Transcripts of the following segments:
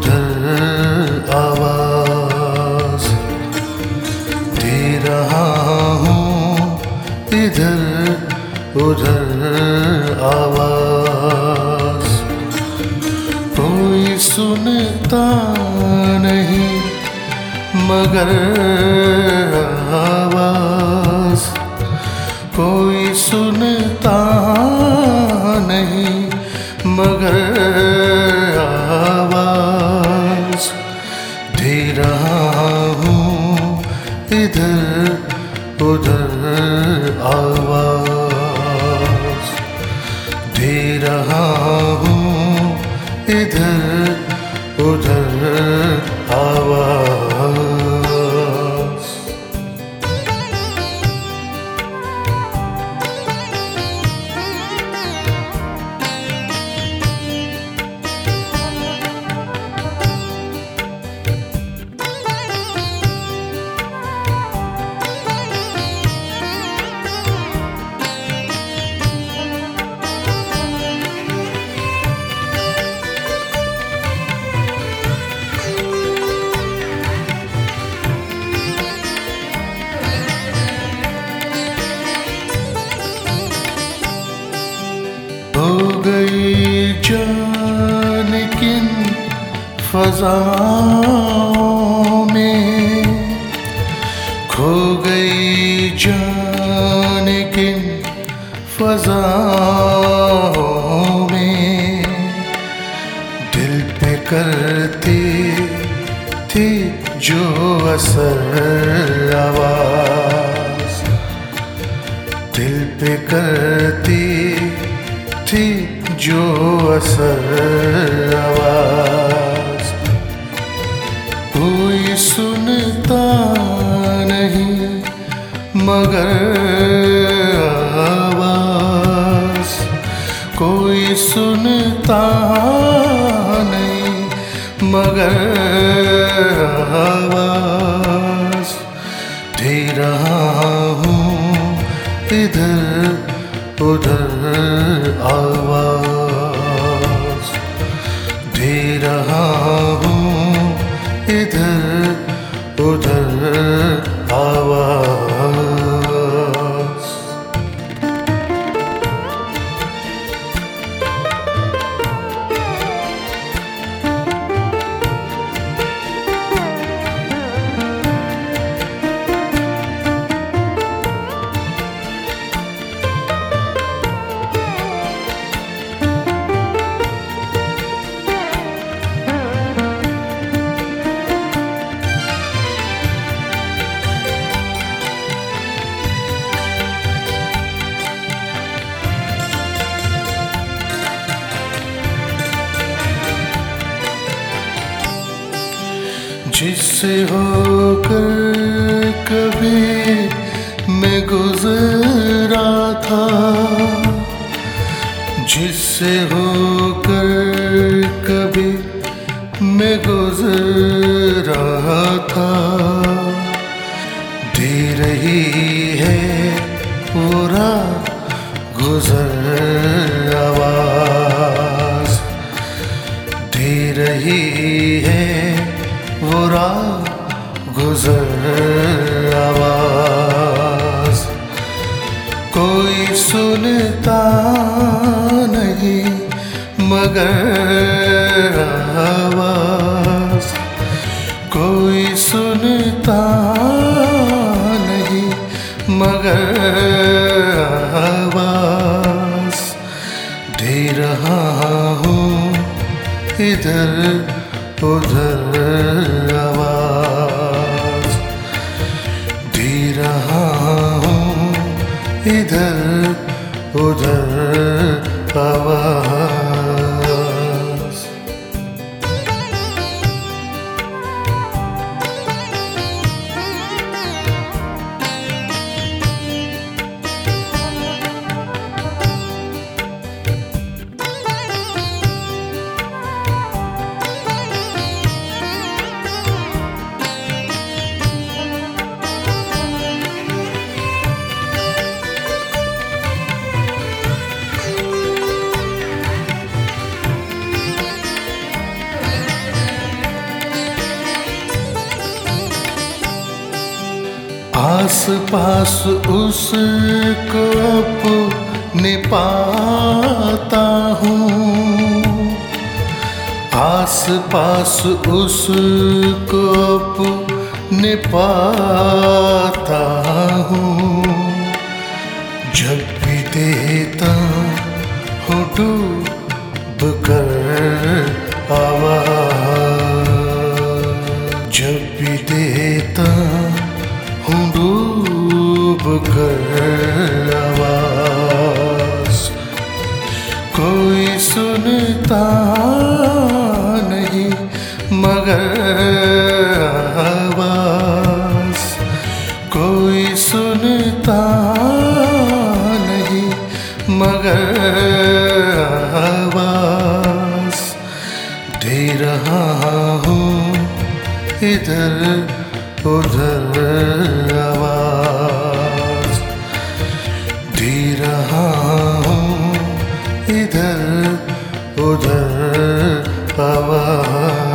उधर आवाज दे रहा हूँ, इधर उधर आवाज कोई सुनता नहीं मगर आवाज कोई सुनता नहीं मगर आवाज दे रहा हूँ, इधर उधर आवाज दे रहा हूँ, इधर उधर आवाज। हो गई जान किन फज़ाओं में, खो गई जान किन फज़ाओं में, दिल पे करती थी जो असर आवाज़, दिल पे करती थी जो असर आवाज कोई सुनता नहीं मगर आवाज कोई सुनता नहीं मगर आवाज दे रहा हूँ, इधर उधर आवाज दे रहा हूँ, इधर उधर आवाज। जिससे होकर कभी मैं गुजरा था, जिससे होकर कभी मैं गुजरा था, दे रही है वो राह गुजर आवाज, दे रही है वो राह गुजर आवाज कोई सुनता नहीं मगर आवाज कोई सुनता नहीं मगर आवाज दे रहा हूँ, इधर उधर आवाज दे रहा हूँ, इधर उधर आवाज। आस पास उसको अपने पाता हूँ, आस पास उसको अपने पाता हूँ। जब भी देता हूँ डूब कर आवाज़, जब भी देता हूँ डूब कर आवाज़, कोई सुनता नहीं मगर आवाज़, कोई सुनता नहीं मगर आवाज़ दे रहा हूँ इधर उधर आवाज़, दे रहा हूँ इधर उधर आवाज़।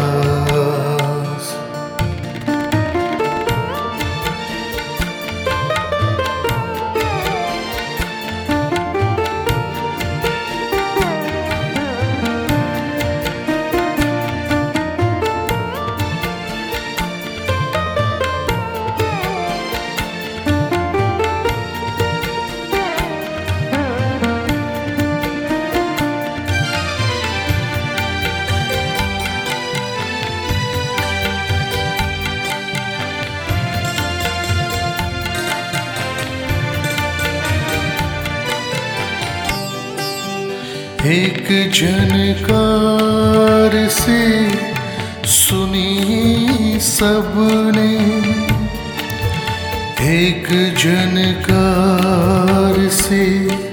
एक झनकार से सुनी सबने, एक झनकार से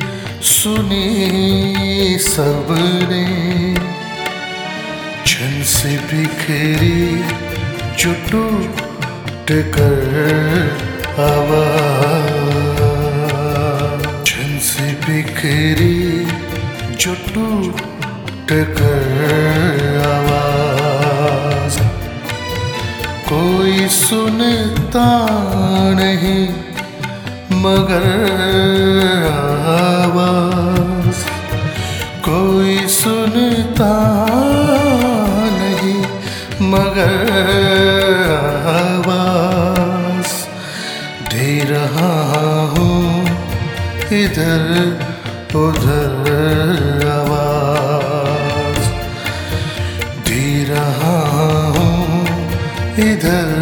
सुनी सबने, झन से बिखरी जो टूट कर आवाज़, झन से बिखरी जो टूट कर आवाज़, कोई सुनता नहीं मगर आवाज़, कोई सुनता नहीं मगर आवाज़ दे रहा हूँ इधर उधर आवाज़, दे रहा हूँ इधर